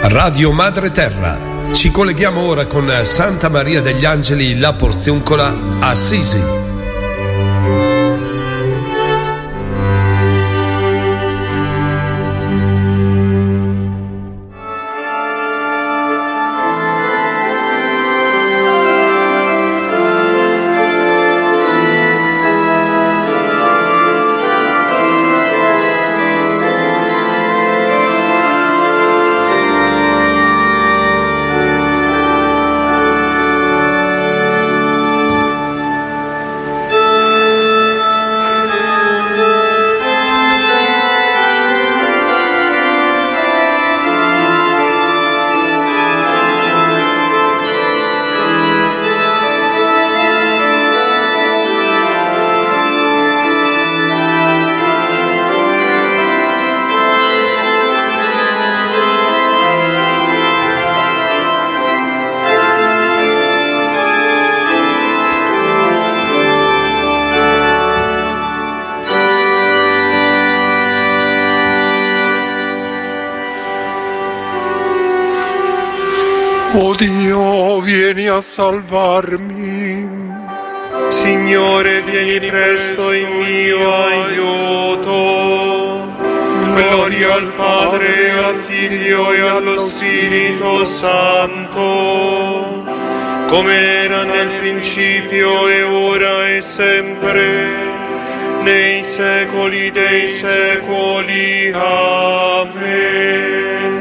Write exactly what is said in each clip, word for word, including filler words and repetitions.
Radio Madre Terra. Ci colleghiamo ora con Santa Maria degli Angeli La Porziuncola, Assisi. Oh Dio, vieni a salvarmi. Signore, vieni presto in mio aiuto. Gloria al Padre, al Figlio e allo Spirito Santo, come era nel principio e ora e sempre, nei secoli dei secoli. Amen.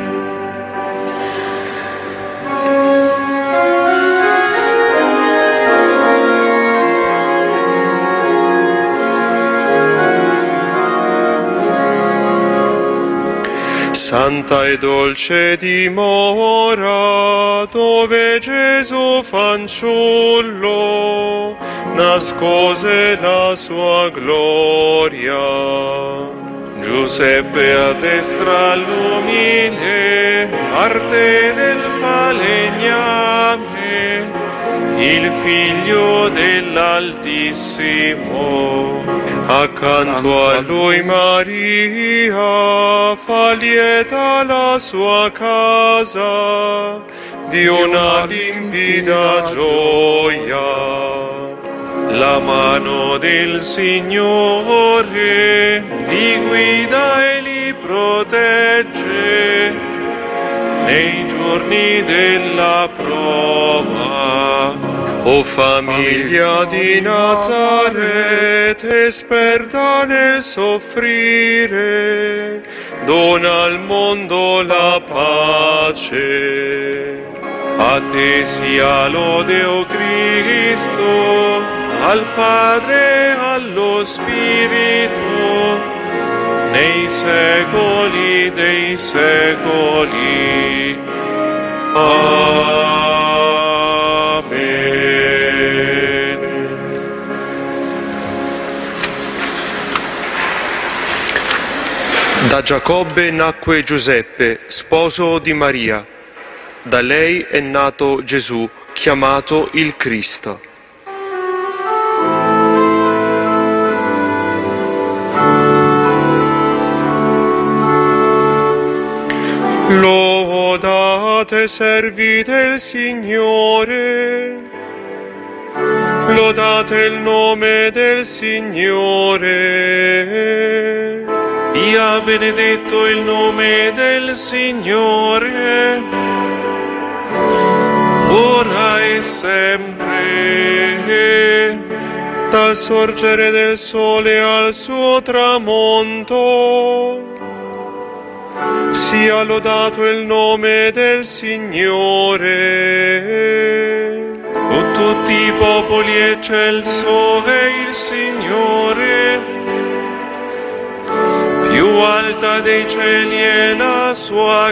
Santa e dolce dimora, dove Gesù fanciullo nascose la sua gloria. Giuseppe a destra l'umile, arte del falegname, il figlio dell'Altissimo. Accanto a lui Maria, fa lieta la sua casa di una limpida gioia. La mano del Signore li guida e li protegge nei giorni della prova. O famiglia di Nazaret, esperta nel soffrire, dona al mondo la pace. A te sia lode, o Cristo, al Padre e allo Spirito, nei secoli dei secoli. Amen. Da Giacobbe nacque Giuseppe, sposo di Maria. Da lei è nato Gesù, chiamato il Cristo. Lodate servi del Signore, lodate il nome del Signore. Sia benedetto il nome del Signore, ora e sempre, dal sorgere del sole al suo tramonto. Sia lodato il nome del Signore. O tutti i popoli, eccelso è il Signore. Più alta dei cieli è la sua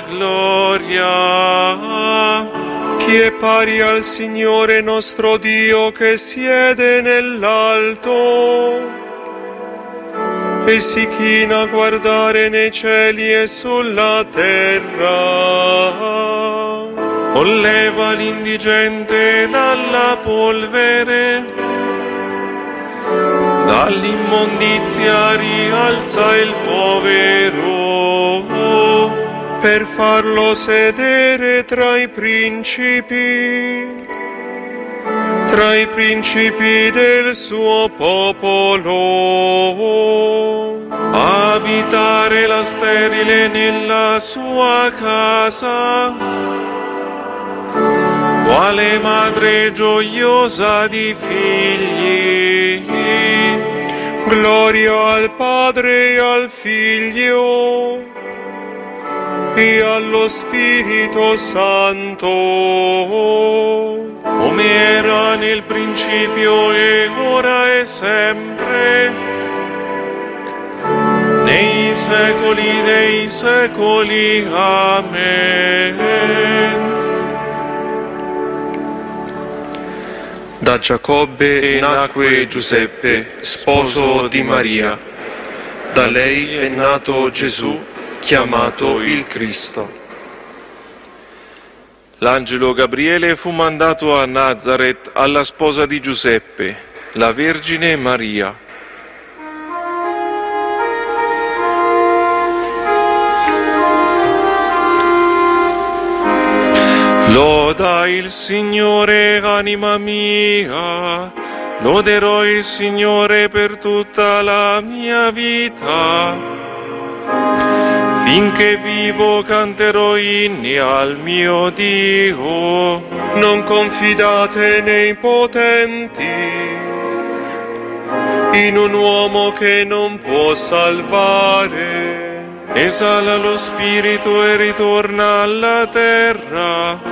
gloria. Chi è pari al Signore nostro Dio che siede nell'alto e si china a guardare nei cieli e sulla terra. Solleva l'indigente dalla polvere, dall'immondizia rialza il povero. per farlo sedere tra i principi, tra i principi del suo popolo, abitare la sterile nella sua casa, quale madre gioiosa di figli. Gloria al Padre e al Figlio e allo Spirito Santo, come era nel principio e ora e sempre, nei secoli dei secoli. Amen. Da Giacobbe nacque Giuseppe, sposo di Maria. Da lei è nato Gesù, chiamato il Cristo. L'angelo Gabriele fu mandato a Nazaret alla sposa di Giuseppe, la Vergine Maria. Loda il Signore, anima mia, loderò il Signore per tutta la mia vita. Finché vivo canterò inni al mio Dio. Non confidate nei potenti, in un uomo che non può salvare. Esala lo spirito e ritorna alla terra.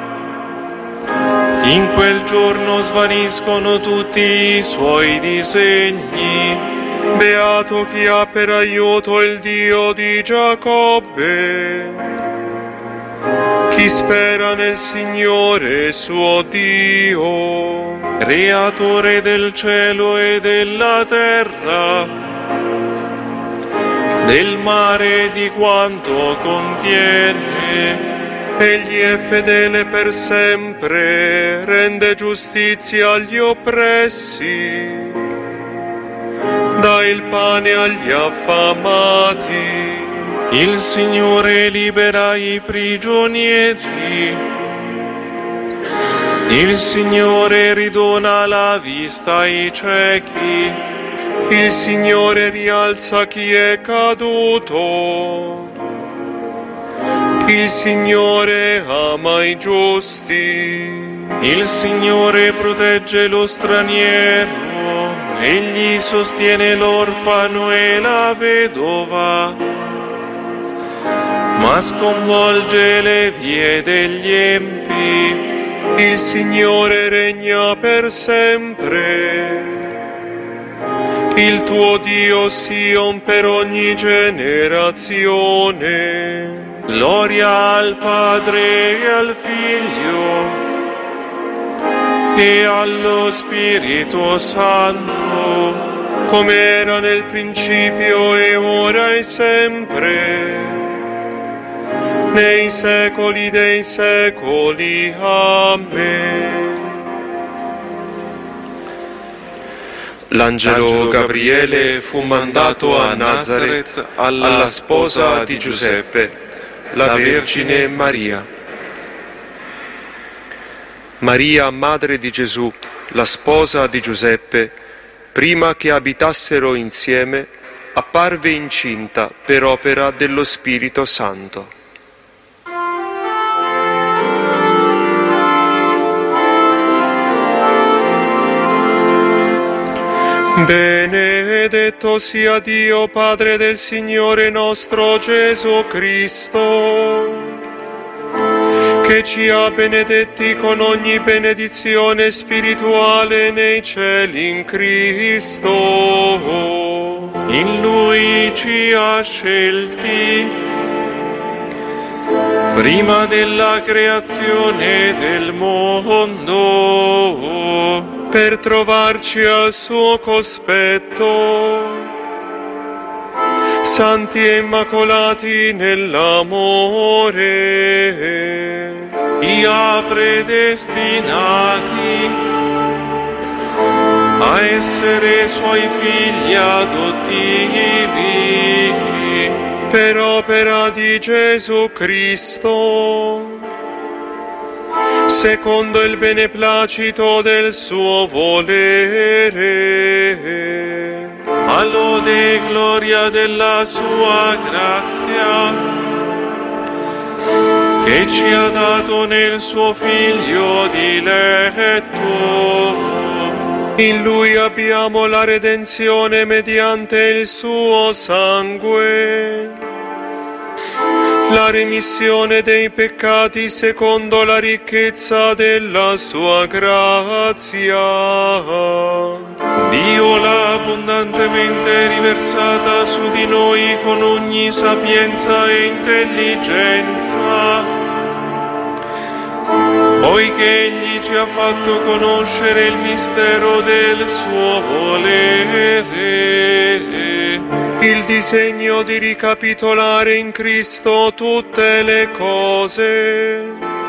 In quel giorno svaniscono tutti i suoi disegni. Beato chi ha per aiuto il Dio di Giacobbe, chi spera nel Signore suo Dio. Creatore del cielo e della terra, del mare e di quanto contiene. Egli è fedele per sempre, rende giustizia agli oppressi, dà il pane agli affamati. Il Signore libera i prigionieri. Il Signore ridona la vista ai ciechi. Il Signore rialza chi è caduto. Il Signore ama i giusti. Il Signore protegge lo straniero. Egli sostiene l'orfano e la vedova, ma sconvolge le vie degli empi. Il Signore regna per sempre. Il tuo Dio Sion per ogni generazione. Gloria al Padre e al Figlio e allo Spirito Santo, come era nel principio e ora e sempre, nei secoli dei secoli. Amen. L'angelo Gabriele fu mandato a Nazaret alla sposa di Giuseppe, la Vergine Maria. Maria, madre di Gesù, la sposa di Giuseppe, prima che abitassero insieme, apparve incinta per opera dello Spirito Santo. Benedetto sia Dio, Padre del Signore nostro Gesù Cristo, che ci ha benedetti con ogni benedizione spirituale nei cieli in Cristo. In Lui ci ha scelti prima della creazione del mondo, per trovarci al suo cospetto, santi e immacolati nell'amore. Li ha predestinati a essere suoi figli adottivi per opera di Gesù Cristo, secondo il beneplacito del suo volere, a lode e gloria della sua grazia, che ci ha dato nel suo Figlio diletto. In Lui abbiamo la redenzione mediante il suo sangue, la remissione dei peccati secondo la ricchezza della sua grazia. Dio l'ha abbondantemente riversata su di noi con ogni sapienza e intelligenza, poiché Egli ci ha fatto conoscere il mistero del suo volere, il disegno di ricapitolare in Cristo tutte le cose,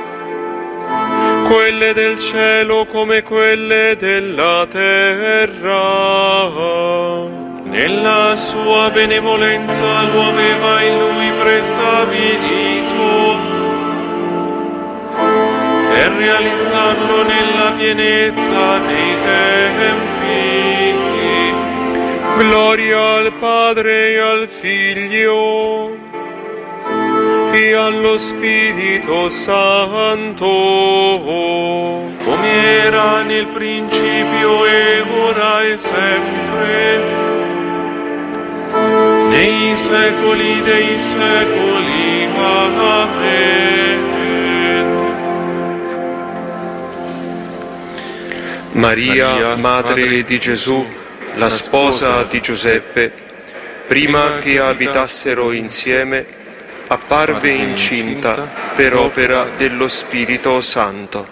quelle del cielo come quelle della terra. Nella sua benevolenza lo aveva in Lui prestabilito, per realizzarlo nella pienezza dei tempi. Gloria al Padre e al Figlio e allo Spirito Santo, come era nel principio e ora e sempre, nei secoli dei secoli. Amen. Maria, Madre di Gesù, la sposa di Giuseppe, prima che abitassero insieme, apparve incinta per opera dello Spirito Santo.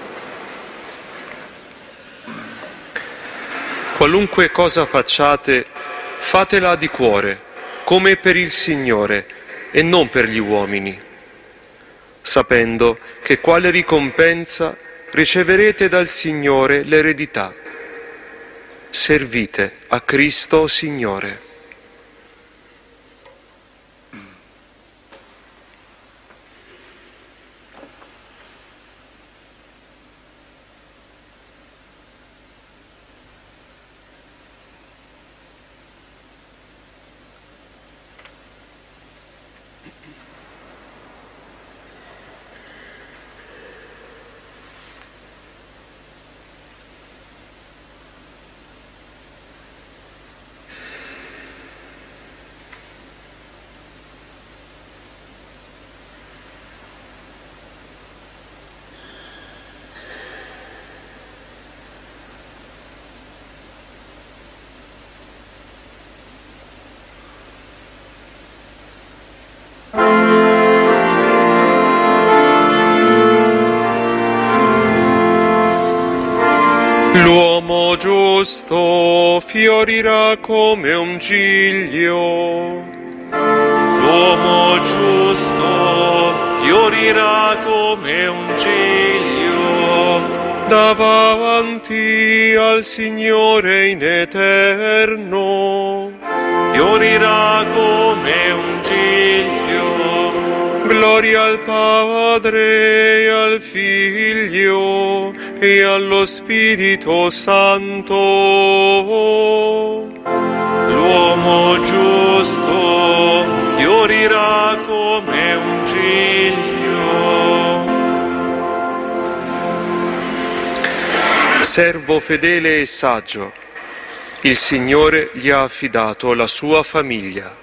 Qualunque cosa facciate, fatela di cuore, come per il Signore e non per gli uomini, sapendo che quale ricompensa riceverete dal Signore l'eredità. Servite a Cristo Signore. L'uomo giusto fiorirà come un giglio. L'uomo giusto fiorirà come un giglio davanti al Signore in eterno. Fiorirà come un giglio. Gloria al Padre e al Figlio e allo Spirito Santo. L'uomo giusto fiorirà come un giglio. Servo fedele e saggio, il Signore gli ha affidato la sua famiglia.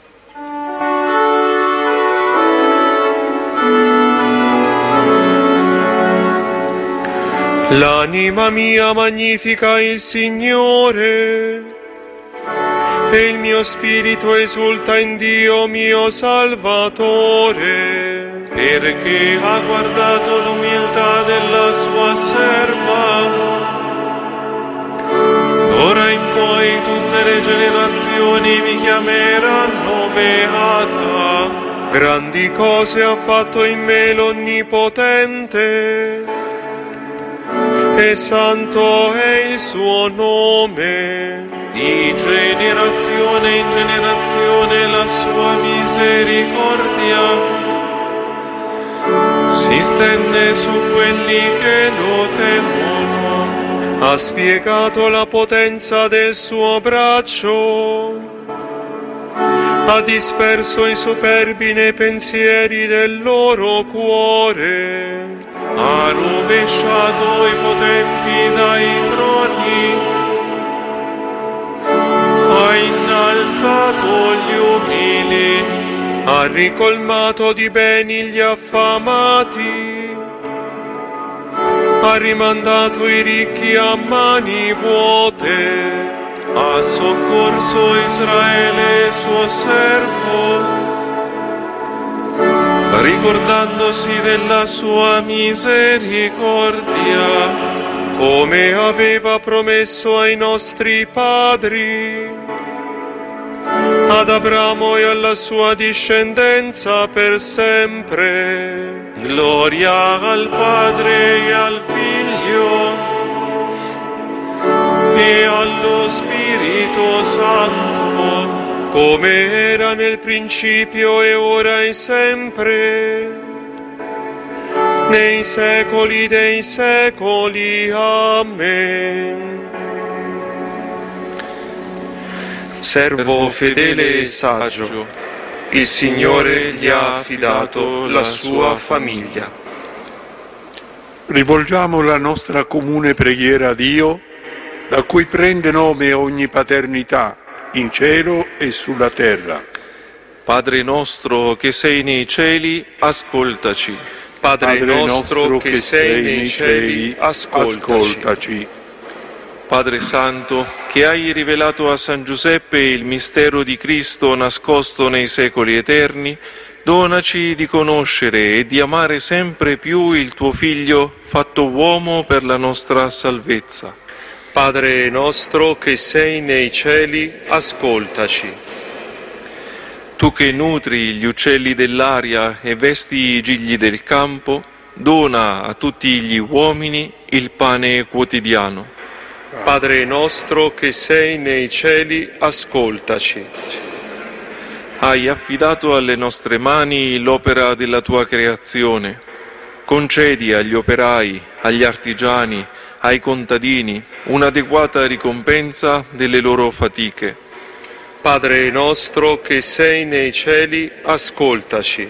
L'anima mia magnifica il Signore, e il mio spirito esulta in Dio mio Salvatore, perché ha guardato l'umiltà della sua serva. D'ora in poi tutte le generazioni mi chiameranno beata. Grandi cose ha fatto in me l'Onnipotente, e santo è il suo nome. di generazione in generazione la sua misericordia si stende su quelli che lo temono. Ha spiegato la potenza del suo braccio, ha disperso i superbi nei pensieri del loro cuore, ha rovesciato i potenti dai troni, ha innalzato gli umili, ha ricolmato di beni gli affamati, ha rimandato i ricchi a mani vuote, ha soccorso Israele suo servo, ricordandosi della sua misericordia, come aveva promesso ai nostri padri, ad Abramo e alla sua discendenza per sempre. Gloria al Padre e al Figlio e allo Spirito Santo, come era nel principio e ora e sempre, nei secoli dei secoli. Amen. Servo fedele e saggio, il Signore gli ha affidato la sua famiglia. Rivolgiamo la nostra comune preghiera a Dio, da cui prende nome ogni paternità, in cielo e sulla terra. Padre nostro che sei nei cieli, ascoltaci. Padre, Padre nostro, nostro che sei nei cieli, ascoltaci. ascoltaci. Padre Santo, che hai rivelato a San Giuseppe il mistero di Cristo nascosto nei secoli eterni, donaci di conoscere e di amare sempre più il tuo Figlio, fatto uomo per la nostra salvezza. Padre nostro che sei nei cieli, ascoltaci. Tu che nutri gli uccelli dell'aria e vesti i gigli del campo, dona a tutti gli uomini il pane quotidiano. Padre nostro che sei nei cieli, ascoltaci. Hai affidato alle nostre mani l'opera della tua creazione. Concedi agli operai, agli artigiani, ai contadini un'adeguata ricompensa delle loro fatiche. Padre nostro che sei nei cieli, ascoltaci.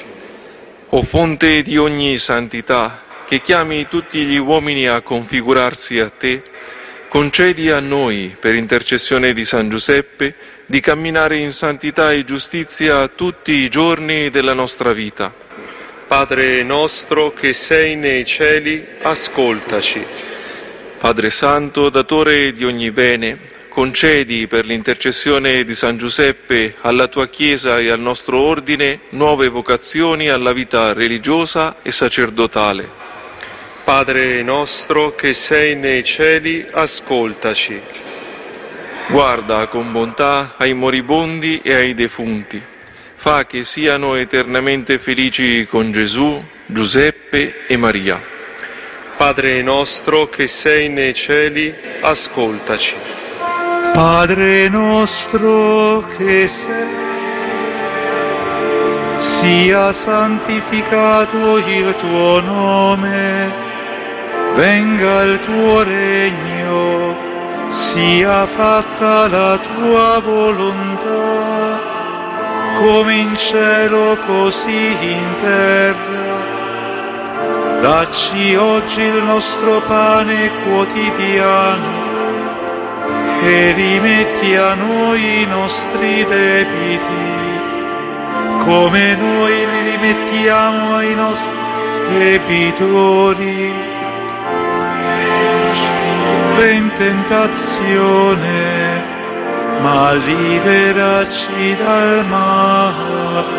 O fonte di ogni santità, che chiami tutti gli uomini a configurarsi a te, concedi a noi, per intercessione di San Giuseppe, di camminare in santità e giustizia tutti i giorni della nostra vita. Padre nostro che sei nei cieli, ascoltaci. Padre Santo, datore di ogni bene, concedi per l'intercessione di San Giuseppe alla tua Chiesa e al nostro ordine nuove vocazioni alla vita religiosa e sacerdotale. Padre nostro che sei nei cieli, ascoltaci. Guarda con bontà ai moribondi e ai defunti. Fa che siano eternamente felici con Gesù, Giuseppe e Maria. Padre nostro che sei nei cieli, ascoltaci. Padre nostro che sei, sia santificato il tuo nome. Venga il tuo regno, sia fatta la tua volontà, come in cielo così in terra. Dacci oggi il nostro pane quotidiano e rimetti a noi i nostri debiti, come noi li rimettiamo ai nostri debitori. In tentazione, ma liberaci dal male.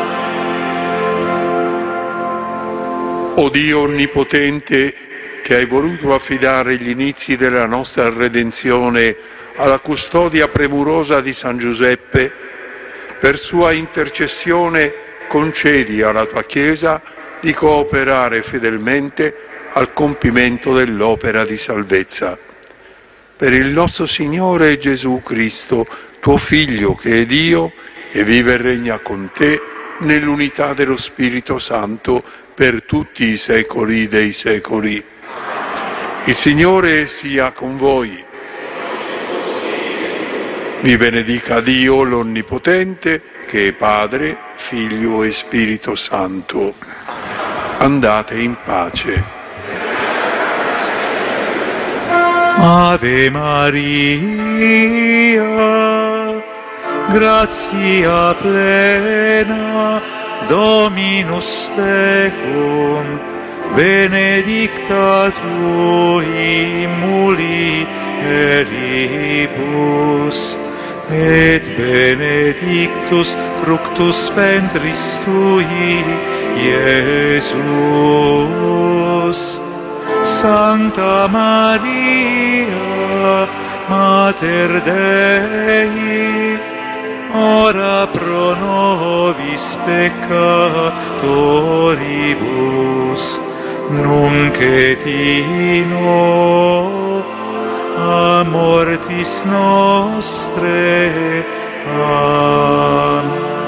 O Dio Onnipotente, che hai voluto affidare gli inizi della nostra redenzione alla custodia premurosa di San Giuseppe, per sua intercessione concedi alla tua Chiesa di cooperare fedelmente al compimento dell'opera di salvezza. per il nostro Signore Gesù Cristo, tuo Figlio, che è Dio e vive e regna con te nell'unità dello Spirito Santo per tutti i secoli dei secoli. Il Signore sia con voi. Vi benedica Dio l'Onnipotente, che è Padre, Figlio e Spirito Santo. Andate in pace. Ave Maria, gratia plena, Dominus tecum, benedicta tu in mulieribus, et benedictus fructus ventris tui, Iesus. Sancta Maria, Mater Dei, ora pro nobis peccatoribus, nunc et in hora mortis nostre. Amen.